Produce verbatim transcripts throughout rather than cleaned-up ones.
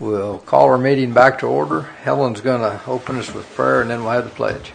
We'll call our meeting back to order. Helen's going to open us with prayer, and then we'll have the pledge.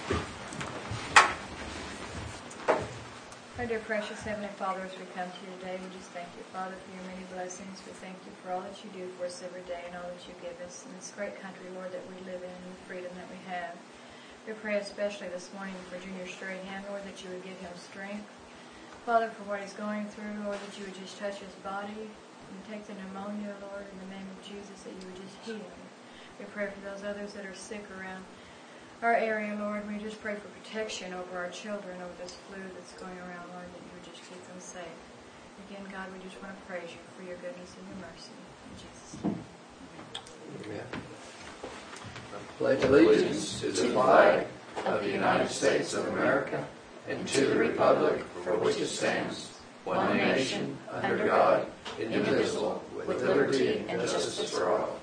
Our dear precious Heavenly Father, as we come to you today, we just thank you, Father, for your many blessings. We thank you for all that you do for us every day and all that you give us in this great country, Lord, that we live in and the freedom that we have. We pray especially this morning for Junior Strahan, Lord, that you would give him strength. Father, for what he's going through, Lord, that you would just touch his body and take the pneumonia, Lord, in the name of Jesus, that you would just heal him. We pray for those others that are sick around our area, Lord. We just pray for protection over our children, over this flu that's going around, Lord, that you would just keep them safe. Again, God, we just want to praise you for your goodness and your mercy. In Jesus' name. Amen. Pledge allegiance to the flag of the United States of America and to the republic for which it stands, one nation, under God, indivisible, with liberty and justice for all.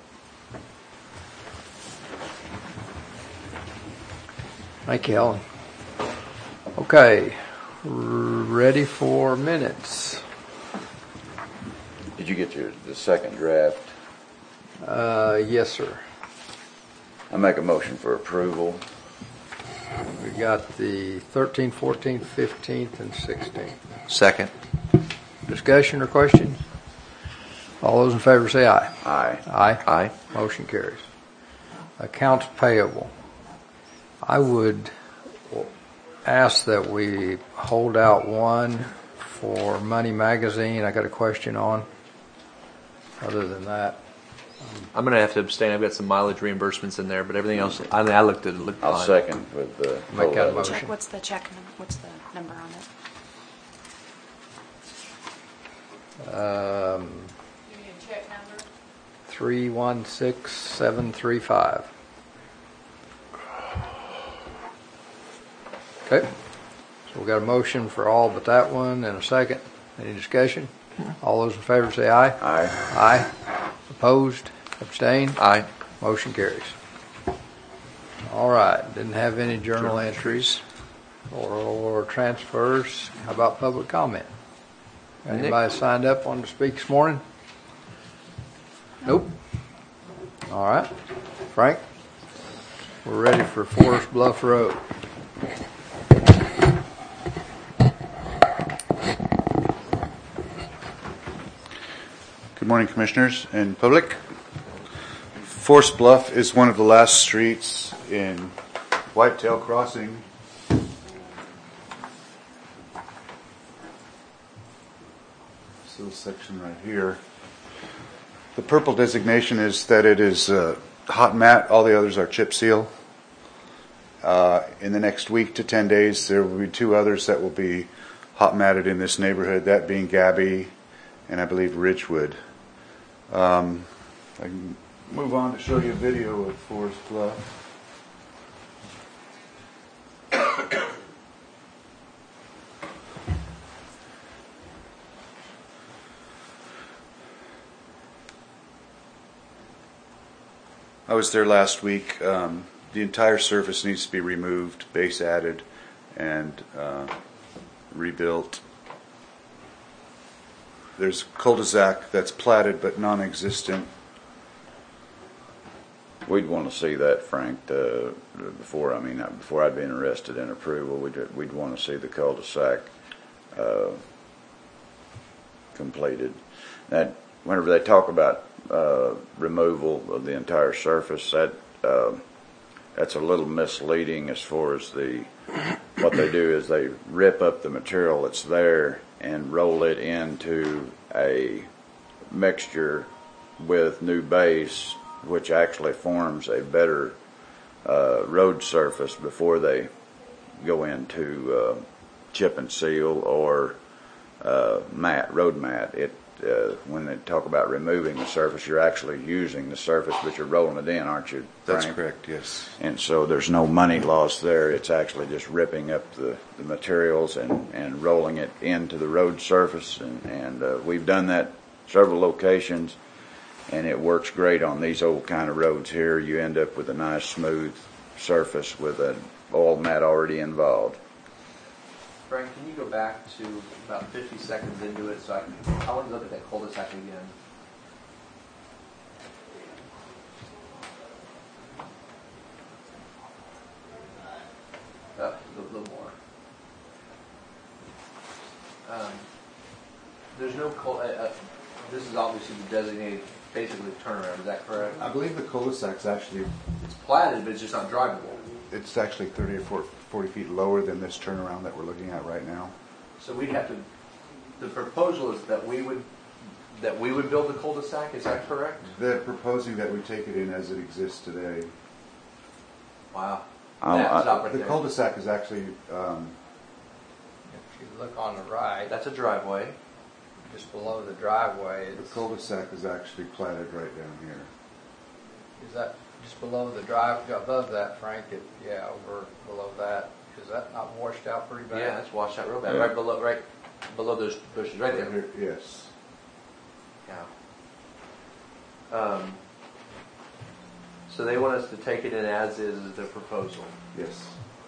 Thank you, Helen. Okay, ready for minutes. Did you get your the second draft? Uh, yes, sir. I make a motion for approval. We got the thirteenth, fourteenth, fifteenth, and sixteenth. Second. Discussion or questions? All those in favor say aye. Aye. Aye. Aye. Motion carries. Accounts payable. I would ask that we hold out one for Money Magazine. I got a question on. Other than that, I'm going to have to abstain. I've got some mileage reimbursements in there, but everything else, I, I looked at it. Looked I'll fine. second with the Make that a holdout. motion. Check. What's the check? num- What's the number on it? Um, Give me a check number. three one six seven three five. Okay. So we got a motion for all but that one and a second. Any discussion? All those in favor say aye. Aye. Aye. Opposed? Abstained? Aye. Motion carries. All right. Didn't have any journal entries or, or transfers. How about public comment? Anybody signed up, wanted to speak this morning? Nope. All right. Frank, we're ready for Forest Bluff Road. Good morning, Commissioners and public. Forest Bluff is one of the last streets in Whitetail Crossing. This little section right here. The purple designation is that it is uh, hot mat. All the others are chip seal. Uh, in the next week to ten days, there will be two others that will be hot matted in this neighborhood, that being Gabby and I believe Ridgewood. Um, I can move on to show you a video of Forest Bluff. I was there last week. Um, the entire surface needs to be removed, base added, and uh, rebuilt. There's cul-de-sac that's platted but non-existent. We'd want to see that, Frank, uh, before. I mean, before I'd be interested in approval, we'd we'd want to see the cul-de-sac uh, completed. That whenever they talk about uh, removal of the entire surface, that uh, that's a little misleading as far as the what they do is they rip up the material that's there and roll it into a mixture with new base, which actually forms a better uh, road surface before they go into uh, chip and seal or uh, mat, road mat. It uh, when they talk about removing the surface, you're actually using the surface, but you're rolling it in, aren't you, Frank? That's correct, yes. And so there's no money lost there. It's actually just ripping up the, the materials and, and rolling it into the road surface. And, and uh, we've done that several locations, and it works great on these old kind of roads here. You end up with a nice smooth surface with an oil mat already involved. Frank, can you go back to about fifty seconds into it so I can, I want to look at that cul-de-sac again. cul- uh, uh, this is obviously the designated, basically turnaround, is that correct? I believe the cul-de-sac's actually, It's platted, but it's just not drivable. it's actually thirty or forty feet lower than this turnaround that we're looking at right now. So we'd have to, the proposal is that we would, that we would build the cul-de-sac, is that correct? They're proposing that we take it in as it exists today. Wow. Um, That I- stop right The there. cul-de-sac is actually, um, If you look on the right, That's a driveway. just below the driveway, the it's, cul-de-sac is actually platted right down here. is that just below the drive, above that, Frank? It, yeah, over below that. Is that not washed out pretty bad? Yeah, that's washed out real bad, Yeah. right below, right below those bushes, right there. Here- Yes. Yeah. Um, so they want us to take it in as is, is the proposal. Yes.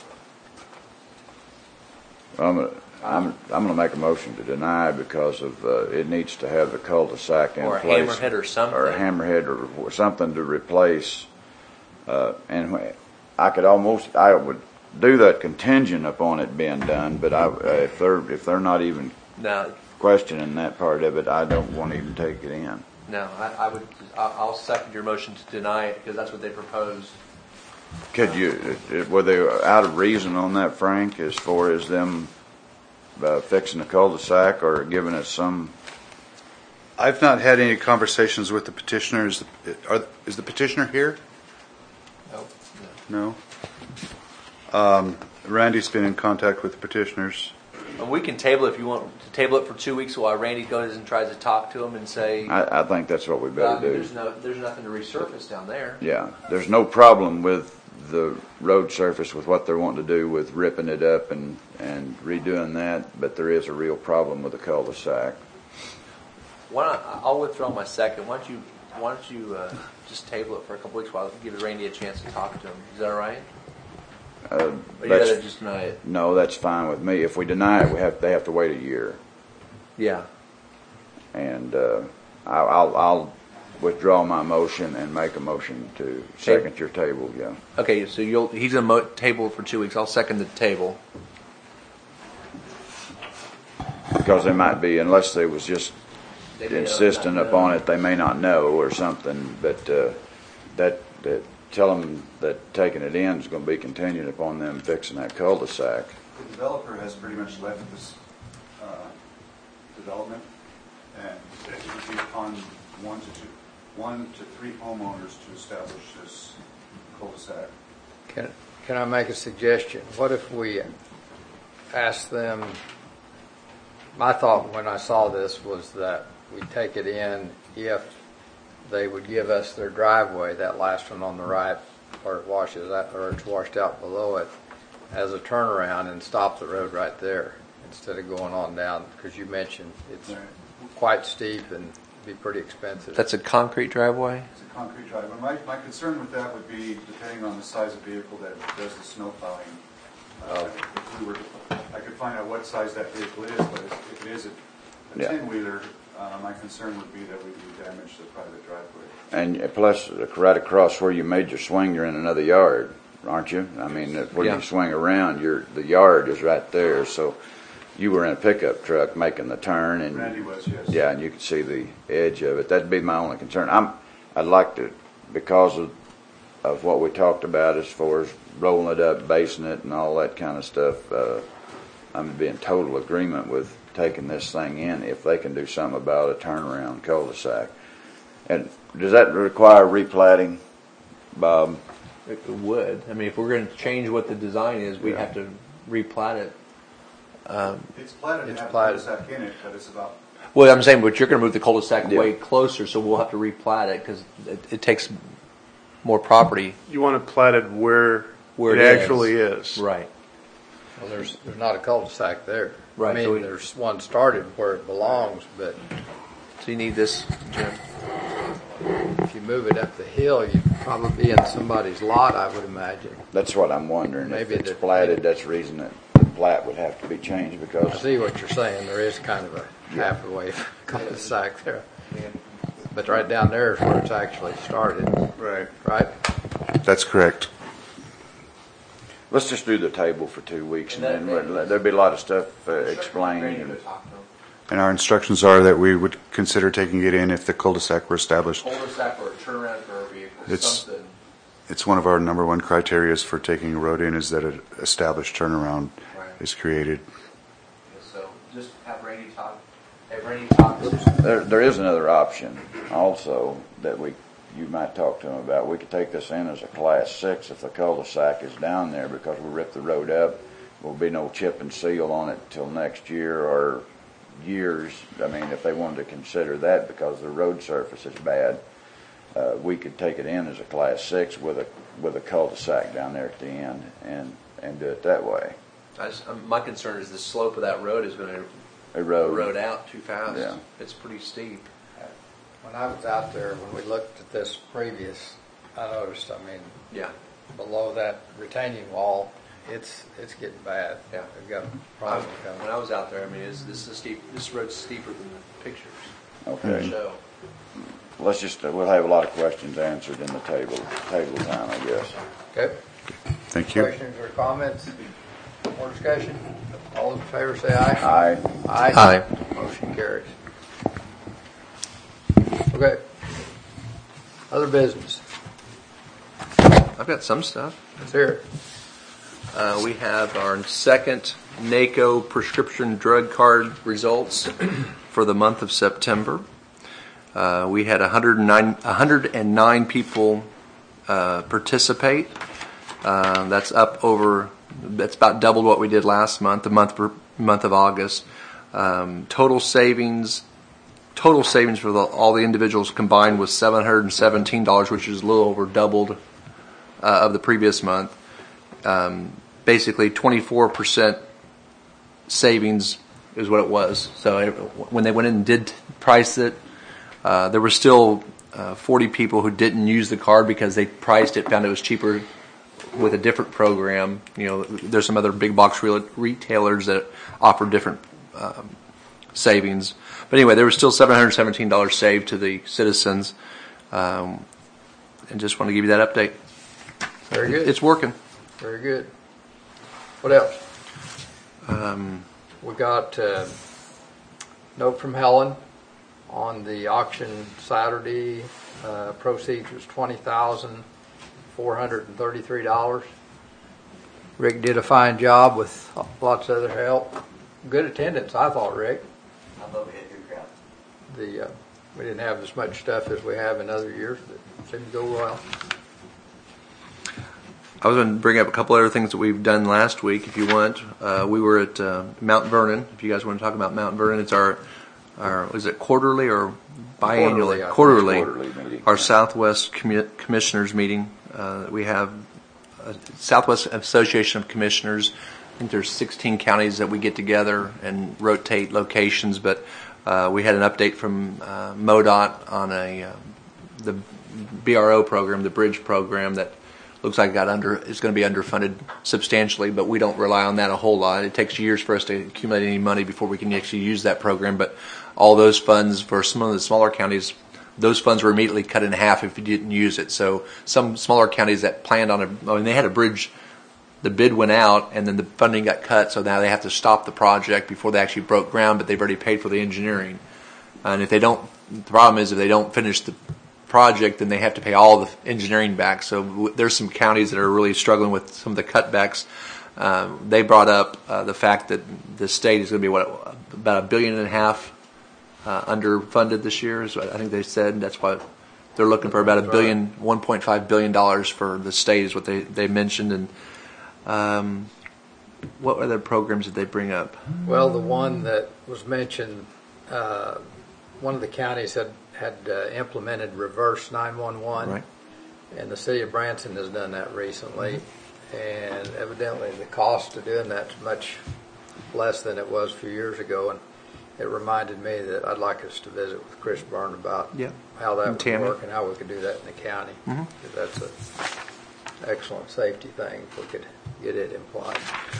I'm, gonna- I'm, I'm gonna make a motion to deny because of, uh, it needs to have the cul-de-sac in Or a place. hammerhead or something. Or a hammerhead or something to replace, uh, and wh- I could almost, I would do that contingent upon it being done, but I, uh, if they're, if they're not even No, questioning that part of it, I don't want to even take it in. no, I, I would, I'll I'll second your motion to deny it because that's what they proposed. Could you, uh, were they out of reason on that, Frank, as far as them uh, fixing the cul-de-sac or giving us some? I've not had any conversations with the petitioner. Is the, are, is the petitioner here? Nope. No. Um, Randy's been in contact with the petitioners. And we can table it if you want to table it for two weeks while Randy goes and tries to talk to him and say, I, I think that's what we "Uh, better do. there's no, there's nothing to resurface down there. Yeah, there's no problem with the road surface with what they're wanting to do with ripping it up and, and redoing that, but there is a real problem with the cul-de-sac. Why not, I'll withdraw my second. Why don't you, why don't you uh, just table it for a couple weeks while give Randy a chance to talk to him? Is that all right? Uh, Or you that's- gotta just deny it? No, that's fine with me. If we deny it, we have, they have to wait a year. Yeah. And uh, I'll, I'll, I'll withdraw my motion and make a motion to second your table, yeah. Okay, so you'll, he's gonna mo- table for two weeks. I'll second the table. Because they might be, unless they was just They may not insistent know. upon it, they may not know or something, but uh, that, that, tell them that taking it in is going to be contingent upon them fixing that cul-de-sac. The developer has pretty much left this uh, development, and it would be upon one to two, one to three homeowners to establish this cul-de-sac. Can, can I make a suggestion? What if we ask them, my thought when I saw this was that we take it in if they would give us their driveway, that last one on the right, where it washes out, or it's washed out below it, as a turnaround and stop the road right there instead of going on down, because you mentioned it's Right. quite steep and be pretty expensive. That's a concrete driveway? It's a concrete driveway. My, my concern with that would be, depending on the size of vehicle that does the snow plowing, uh, if we were, to- I could find out what size that vehicle is, but if if it is a a Yeah. ten-wheeler, uh, my concern would be that we do damage to the private driveway. And plus, right across where you made your swing, you're in another yard, aren't you? I mean, when Yeah. you swing around, your the yard is right there. So you were in a pickup truck making the turn, and Randy was, yes. yeah, and you could see the edge of it. That'd be my only concern. I'm, I'd like to, because of of what we talked about as far as rolling it up, basing it, and all that kind of stuff. Uh, I'm be in total agreement with taking this thing in if they can do something about a turnaround cul-de-sac. And does that require replatting, Bob? It would. I mean, if we're going to change what the design is, we Yeah. have to replat it. Um, It's platted to It's have a platted. cul-de-sac in it, but it's about, well, I'm saying, but you're going to move the cul-de-sac Yeah. way closer, so we'll have to replat it because it, it takes more property. You want it platted where, Where it, it is. actually is. Right. Well, there's, there's not a cul-de-sac there. Right, I so mean, we- there's one started where it belongs, but So you need this, Jim. if you move it up the hill, you'd probably be in somebody's lot, I would imagine. That's what I'm wondering. Maybe if it's the- platted, that's the reason that the plat would have to be changed I because see what you're saying. There is kind of a halfway cul-de-sac there. But right down there is where it's actually started, right. right? That's correct. let's just do the table for two weeks and then we'll- there'll be a lot of stuff uh, explained. and- And our instructions are that we would consider taking it in if the cul-de-sac were established. Cul-de-sac or a turnaround for a vehicle, It's- something. It's one of our number one criteria for taking a road in is that an established turnaround Right. is created. So just have Randy talk, have Randy talk. There, there is another option also that we, you might talk to them about. We could take this in as a class six if the cul-de-sac is down there because we ripped the road up. There'll be no chip and seal on it till next year or years. I mean, if they wanted to consider that because the road surface is bad, uh, we could take it in as a class six with a, with a cul-de-sac down there at the end and, and do it that way. I just, um, my concern is the slope of that road is going to A road. erode out too fast. Yeah. It's pretty steep. When I was out there, when we looked at this previous, I noticed, I mean, Yeah. below that retaining wall, it's, it's getting bad. Yeah. We've got I, problems when coming. I was out there, I mean, it's, this is steep. This road's steeper than the pictures Okay. show. Let's just, uh, we'll have a lot of questions answered in the table, table time, I guess. Okay. Thank you. Questions or comments? More discussion? All in favor say aye. Aye. Aye. Aye. Motion carries. Okay. Other business. I've got some stuff. Let's hear it. Uh, we have our second NACO prescription drug card results for the month of September. Uh, we had one hundred nine, one hundred nine people uh, participate. Uh, that's up over, that's about double what we did last month, the month per, month of August. Um, total savings, total savings for the, all the individuals combined was seven hundred seventeen dollars, which is a little over doubled uh, of the previous month. Um, basically, twenty-four percent savings is what it was. So it, when they went in and did price it, uh, there were still uh, forty people who didn't use the card because they priced it, found it was cheaper with a different program. You know, there's some other big box re- retailers that offer different um, savings. But anyway, there was still seven hundred seventeen dollars saved to the citizens. Um, and just want to give you that update. Very good. It's working. Very good. What else? Um, We got a note from Helen on the auction Saturday. Uh, proceeds was twenty thousand four hundred and thirty-three dollars. Rick did a fine job with lots of other help. Good attendance, I thought, Rick. I love it, good crowd. The uh, we didn't have as much stuff as we have in other years, but it seemed to go well. I was going to bring up a couple other things that we've done last week, if you want. Uh, we were at uh, Mount Vernon. If you guys want to talk about Mount Vernon, it's our, our is it quarterly or biannually? Quarterly, I think. Quarterly. Quarterly meeting. Our Southwest Commu- Commissioners meeting. Uh, we have a Southwest Association of Commissioners. I think there's sixteen counties that we get together and rotate locations, but uh, we had an update from uh, MoDOT on a uh, the B R O program, the bridge program that looks like it got under is going to be underfunded substantially, but we don't rely on that a whole lot. It takes years for us to accumulate any money before we can actually use that program. But all those funds for some of the smaller counties, those funds were immediately cut in half if you didn't use it. So some smaller counties that planned on a, I mean, they had a bridge, the bid went out and then the funding got cut, so now they have to stop the project before they actually broke ground, but they've already paid for the engineering. And if they don't, the problem is if they don't finish the project, then they have to pay all the engineering back. So w- there's some counties that are really struggling with some of the cutbacks. Um, they brought up uh, the fact that the state is going to be what about a billion and a half uh, underfunded this year. Is what I think they said. That's why they're looking for about a billion, one point five billion dollars for the state is what they they mentioned. And um, what other programs did they bring up? Well, the one that was mentioned, uh, one of the counties had had uh, implemented reverse nine one one, Right. and the city of Branson has done that recently. And evidently, the cost of doing that's much less than it was a few years ago. And it reminded me that I'd like us to visit with Chris Byrne about Yeah. how that And would Tammy. work and how we could do that in the county. Mhm. 'Cause that's an excellent safety thing if we could get it applied.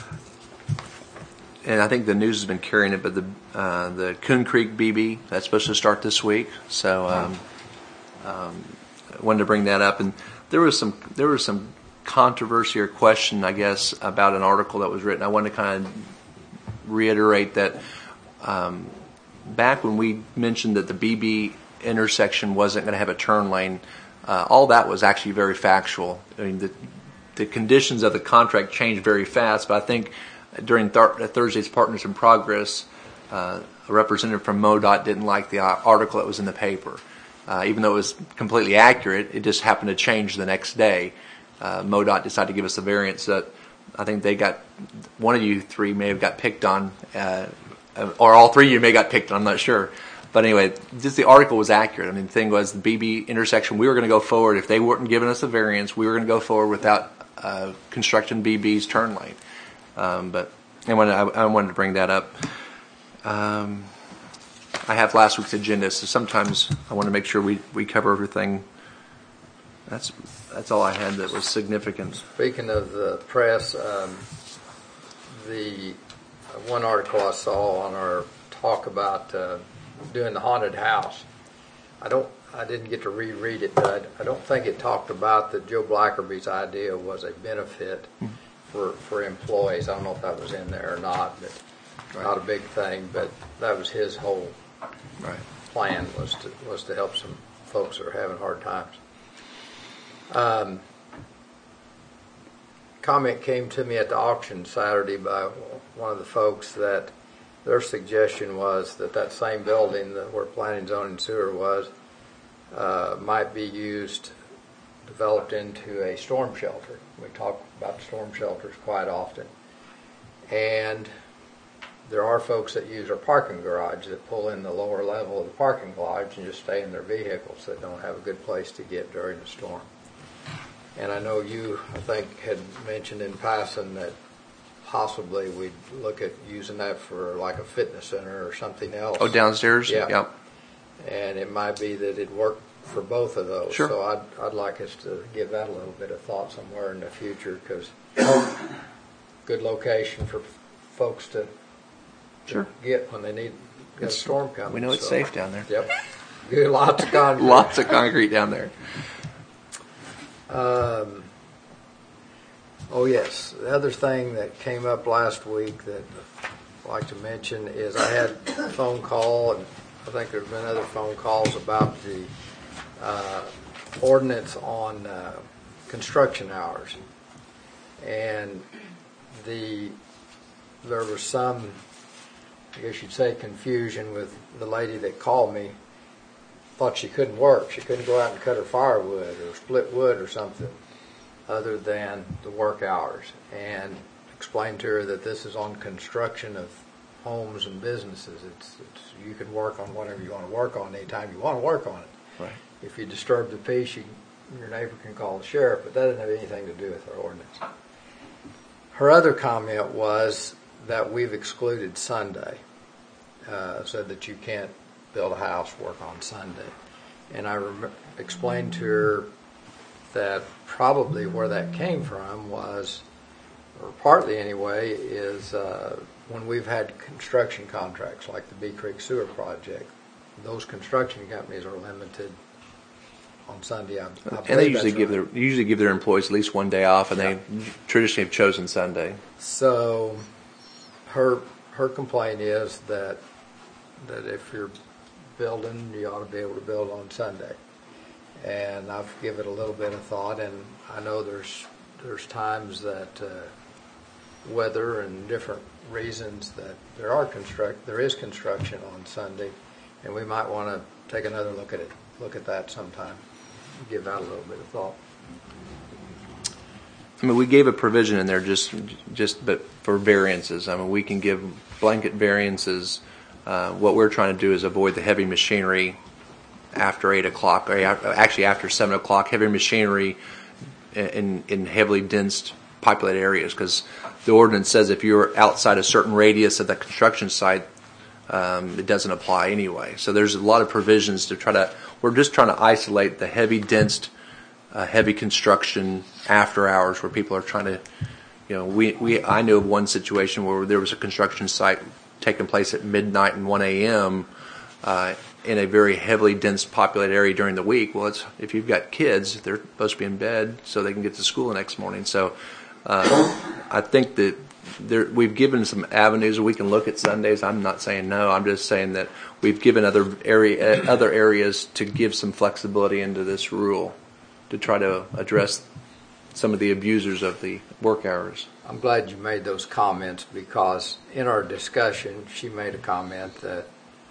And I think the news has been carrying it, but the uh, the Coon Creek B B, that's supposed to start this week. So um, um, I wanted to bring that up. And there was some there was some controversy or question, I guess, about an article that was written. I wanted to kind of reiterate that um, back when we mentioned that the B B intersection wasn't going to have a turn lane, uh, all that was actually very factual. I mean, the, the conditions of the contract changed very fast, but I think during th- Thursday's Partners in Progress, uh, a representative from MoDOT didn't like the article that was in the paper. Uh, even though it was completely accurate, it just happened to change the next day. Uh, MoDOT decided to give us a variance that I think they got, one of you three may have got picked on, uh, or all three of you may have got picked on, I'm not sure. But anyway, just the article was accurate. I mean, the thing was the B B intersection, we were going to go forward. If they weren't giving us a variance, we were going to go forward without uh, constructing B B's turn lane. Um, but anyway, I, I wanted to bring that up. Um, I have last week's agenda, so sometimes I want to make sure we, we cover everything. That's that's all I had that was significant. Speaking of the press, um, the uh, one article I saw on our talk about uh, doing the haunted house, I don't, I didn't get to reread it, but I, I don't think it talked about that Joe Blackerby's idea was a benefit for for employees. I don't know if that was in there or not, but right. Not a big thing. But that was his whole right. plan was to was to help some folks that are having hard times. Um, comment came to me at the auction Saturday by one of the folks that their suggestion was that that same building that where planning, zoning, and sewer was uh, might be used, developed into a storm shelter. We talk about storm shelters quite often. And there are folks that use our parking garage that pull in the lower level of the parking garage and just stay in their vehicles that don't have a good place to get during the storm. And I know you, I think, had mentioned in passing that possibly we'd look at using that for like a fitness center or something else. Oh, downstairs? Yeah. Yep. And it might be that it'd work for both of those. Sure. So I'd, I'd like us to give that a little bit of thought somewhere in the future, because good location for folks to, sure. to get when they need got a storm coming. We know it's so, safe down there. Yep. Good, lots of concrete. Lots of concrete down there. Um, oh yes, the other thing that came up last week that I'd like to mention is I had a phone call, and I think there have been other phone calls about the uh, ordinance on uh, construction hours, and the there was some, I guess you'd say, confusion with the lady that called me. Thought she couldn't work. She couldn't go out and cut her firewood or split wood or something other than the work hours, and explained to her that this is on construction of homes and businesses. It's, it's you can work on whatever you want to work on anytime you want to work on it. Right. If you disturb the peace, you, your neighbor can call the sheriff, but that doesn't have anything to do with our ordinance. Her other comment was that we've excluded Sunday, uh, said that you can't build a house, work on Sunday. And I rem- explained to her that probably where that came from was, or partly anyway, is uh, when we've had construction contracts like the Bee Creek Sewer Project, those construction companies are limited on Sunday. I, I and they usually that's give right. their usually give their employees at least one day off, and Yeah. they traditionally have chosen Sunday. So her her complaint is that that if you're building, you ought to be able to build on Sunday. And I've given it a little bit of thought, and I know there's there's times that uh, weather and different reasons that there are construct there is construction on Sunday, and we might want to take another look at it look at that sometime. Give that a little bit of thought. I mean, we gave a provision in there just just but for variances. I mean, we can give blanket variances. Uh, what we're trying to do is avoid the heavy machinery after eight o'clock, or actually after seven o'clock. Heavy machinery in in heavily dense populated areas, because the ordinance says if you're outside a certain radius of the construction site, um, it doesn't apply anyway. So there's a lot of provisions to try to. We're just trying to isolate the heavy dense, uh, heavy construction after hours where people are trying to. You know, we we I know of one situation where there was a construction site taking place at midnight and one a.m. Uh, in a very heavily dense populated area during the week. Well, it's, if you've got kids, they're supposed to be in bed so they can get to school the next morning. So uh, I think that there, we've given some avenues. We can look at Sundays. I'm not saying no. I'm just saying that we've given other area, other areas to give some flexibility into this rule to try to address some of the abusers of the work hours. I'm glad you made those comments, because in our discussion, she made a comment that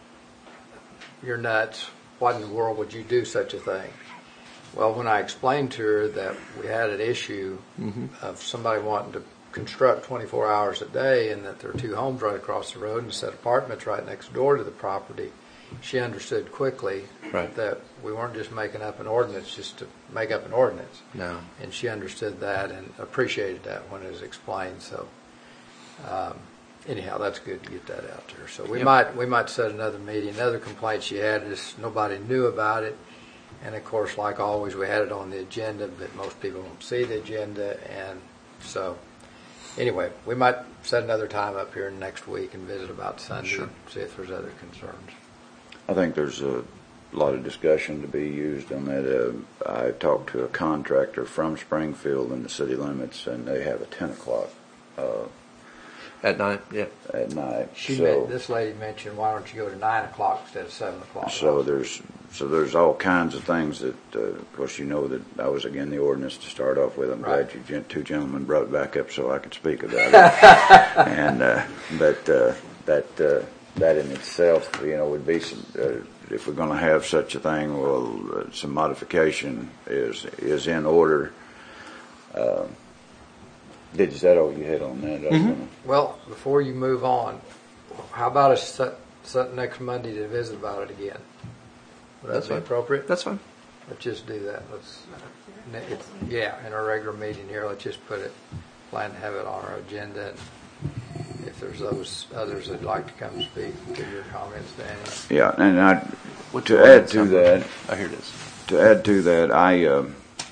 you're nuts. Why in the world would you do such a thing? Well, when I explained to her that we had an issue mm-hmm. of somebody wanting to construct twenty-four hours a day, and that there are two homes right across the road and set apartments right next door to the property, she understood quickly right. that we weren't just making up an ordinance just to make up an ordinance. No. And she understood that and appreciated that when it was explained. So um, anyhow, that's good to get that out there. So we yep. might we might set another meeting. Another complaint she had is nobody knew about it. And of course, like always, we had it on the agenda, but most people don't see the agenda. And so anyway, we might set another time up here next week and visit about Sunday, sure. and see if there's other concerns. I think there's a lot of discussion to be used on that. Uh, I talked to a contractor from Springfield in the city limits, and they have a ten o'clock uh, at night. Yeah, at night. She so, meant, this lady mentioned, why don't you go to nine o'clock instead of seven o'clock? So there's so there's all kinds of things that, uh, of course, you know that I was again the ordinance to start off with. I'm right. glad you gen- two gentlemen brought it back up so I could speak about it. and uh, but uh, that. Uh, That in itself, you know, would be some, uh, if we're going to have such a thing, well, uh, some modification is is in order. Uh, did is that all you had on that? Mm-hmm. Gonna... Well, before you move on, how about us set, set next Monday to visit about it again? Would that That's be fine. appropriate? That's fine. Let's just do that. Let's, it, yeah, in our regular meeting here, let's just put it, plan to have it on our agenda. And if there's those others that'd like to come speak, give your comments, Danny. Yeah, and I, What's to add to that, oh, here it is. To add to that, I, uh,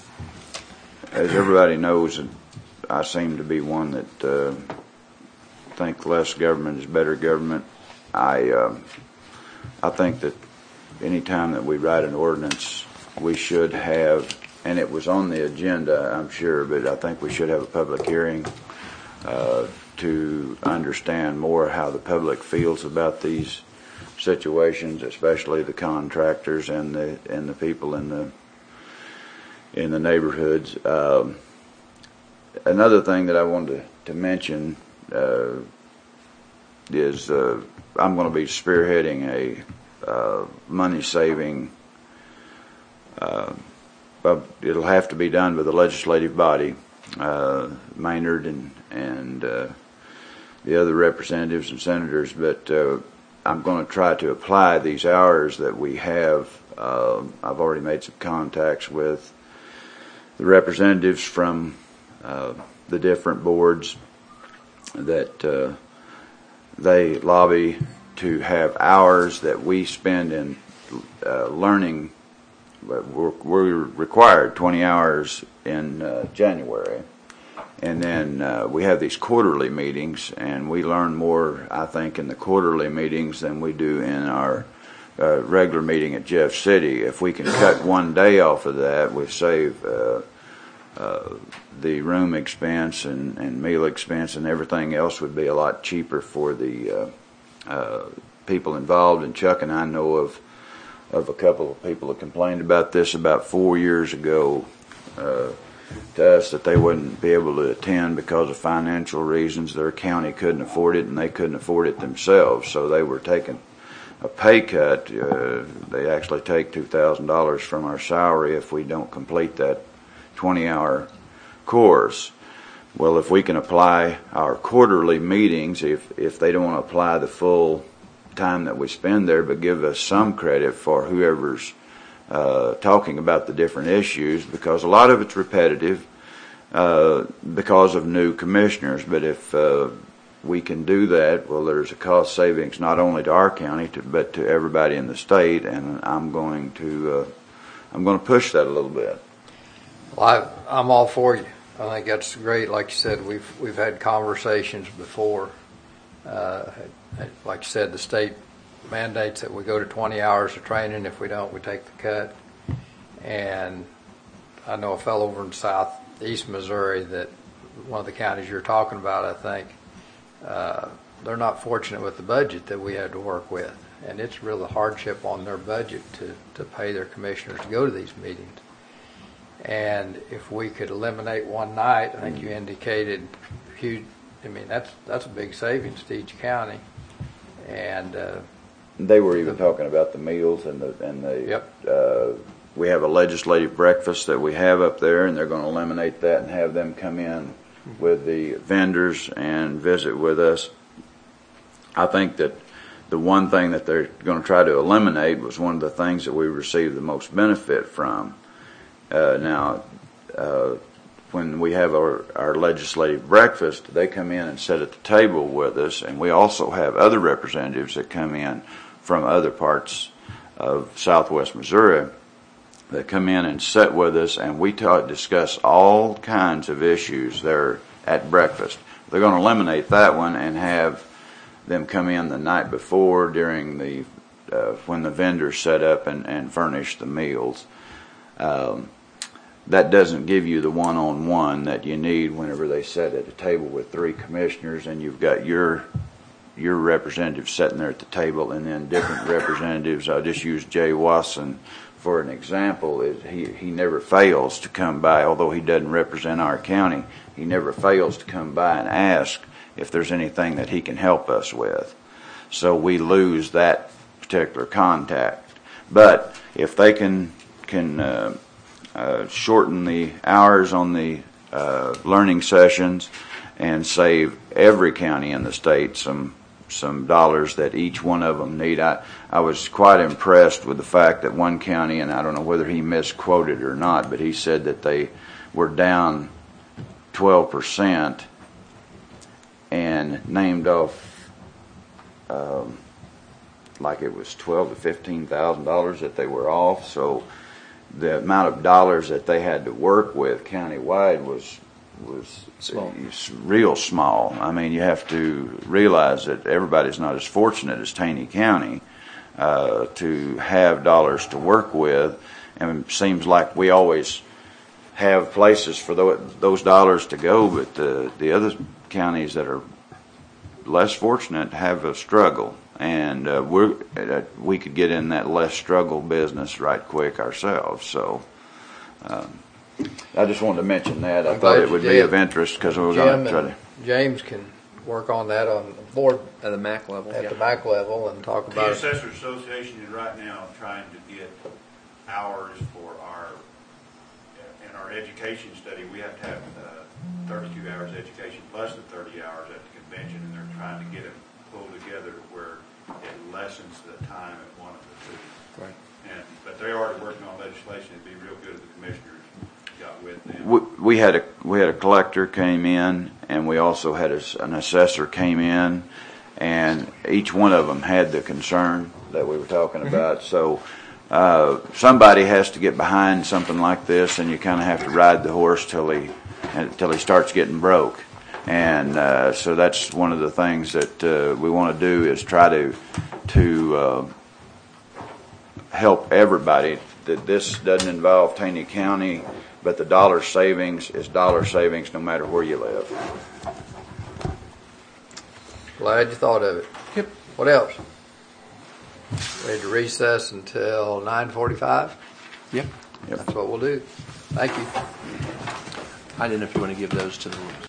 as everybody knows, I seem to be one that uh, think less government is better government. I, uh, I think that any time that we write an ordinance, we should have, and it was on the agenda, I'm sure, but I think we should have a public hearing uh, to understand more how the public feels about these situations, especially the contractors and the and the people in the in the neighborhoods. Um, another thing that I wanted to, to mention uh, is uh, I'm going to be spearheading a uh, money saving. Uh, but it'll have to be done by the legislative body, uh, Maynard and and uh, the other representatives and senators, but uh, I'm going to try to apply these hours that we have. Uh, I've already made some contacts with the representatives from uh, the different boards that uh, they lobby to have hours that we spend in uh, learning. We're, we're required twenty hours in uh, January. And then uh, we have these quarterly meetings, and we learn more, I think, in the quarterly meetings than we do in our uh, regular meeting at Jeff City. If we can cut one day off of that, we save uh, uh, the room expense and, and meal expense, and everything else would be a lot cheaper for the uh, uh, people involved. And Chuck and I know of of a couple of people that complained about this about four years ago. Uh, to us that they wouldn't be able to attend because of financial reasons. Their county couldn't afford it, and they couldn't afford it themselves, so they were taking a pay cut. Uh, they actually take two thousand dollars from our salary if we don't complete that twenty-hour course. Well, if we can apply our quarterly meetings, if, if they don't want to apply the full time that we spend there, but give us some credit for whoever's Uh, talking about the different issues, because a lot of it's repetitive uh, because of new commissioners. But if uh, we can do that, well, there's a cost savings not only to our county, to, but to everybody in the state. And I'm going to uh, I'm going to push that a little bit. Well, I, I'm all for you. I think that's great. Like you said, we've we've had conversations before. Uh, like you said, the state mandates that we go to twenty hours of training. If we don't, we take the cut. And I know a fellow over in southeast Missouri that one of the counties you're talking about, I think, uh, they're not fortunate with the budget that we had to work with. And it's really a hardship on their budget to, to pay their commissioners to go to these meetings. And if we could eliminate one night, I think you indicated huge, I mean, that's, that's a big savings to each county. And, uh, They were even talking about the meals and the, and the, Yep. uh, we have a legislative breakfast that we have up there, and they're going to eliminate that and have them come in with the vendors and visit with us. I think that the one thing that they're going to try to eliminate was one of the things that we received the most benefit from. Uh, now, uh, when we have our, our legislative breakfast, they come in and sit at the table with us, and we also have other representatives that come in from other parts of southwest Missouri that come in and sit with us, and we talk, discuss all kinds of issues there at breakfast. They're going to eliminate that one and have them come in the night before during the uh, when the vendors set up and, and furnish the meals. Um, that doesn't give you the one-on-one that you need whenever they sit at a table with three commissioners and you've got your your representative sitting there at the table and then different representatives. I'll just use Jay Watson for an example. Is he, he never fails to come by, although he doesn't represent our county, he never fails to come by and ask if there's anything that he can help us with. So we lose that particular contact. But if they can can uh, uh, shorten the hours on the uh, learning sessions and save every county in the state some some dollars that each one of them need. I, I was quite impressed with the fact that one county, and I don't know whether he misquoted or not, but he said that they were down twelve percent and named off um, like it was twelve to fifteen thousand dollars that they were off. So the amount of dollars that they had to work with countywide was was Small. real small. I mean, you have to realize that everybody's not as fortunate as Taney County uh, to have dollars to work with, and it seems like we always have places for those dollars to go, but the the other counties that are less fortunate have a struggle, and uh, we're uh, we could get in that less struggle business right quick ourselves. So um, I just wanted to mention that. I I'm thought glad it you would be did. of interest because we were Jim going to try and to. James can work on that on the board At the M A C level. at yeah. the M A C level and talk The about it. Assessors Association is right now trying to get hours for our, in our education study, we have to have uh, thirty-two hours education plus the thirty hours at the convention, and they're trying to get it pulled together where it lessens the time at one of the two. Right. And, but they're already working on legislation. It'd be real good if the commissioners got with them. We, we had a we had a collector came in, and we also had a, an assessor came in, and each one of them had the concern that we were talking about. So uh, somebody has to get behind something like this, and you kind of have to ride the horse till he until he starts getting broke. And uh, so that's one of the things that uh, we want to do is try to to uh, help everybody. That this doesn't involve Taney County, but the dollar savings is dollar savings no matter where you live. Glad you thought of it. Yep. What else? Ready to recess until nine forty-five? Yep. Yep. That's what we'll do. Thank you. I didn't know if you want to give those to the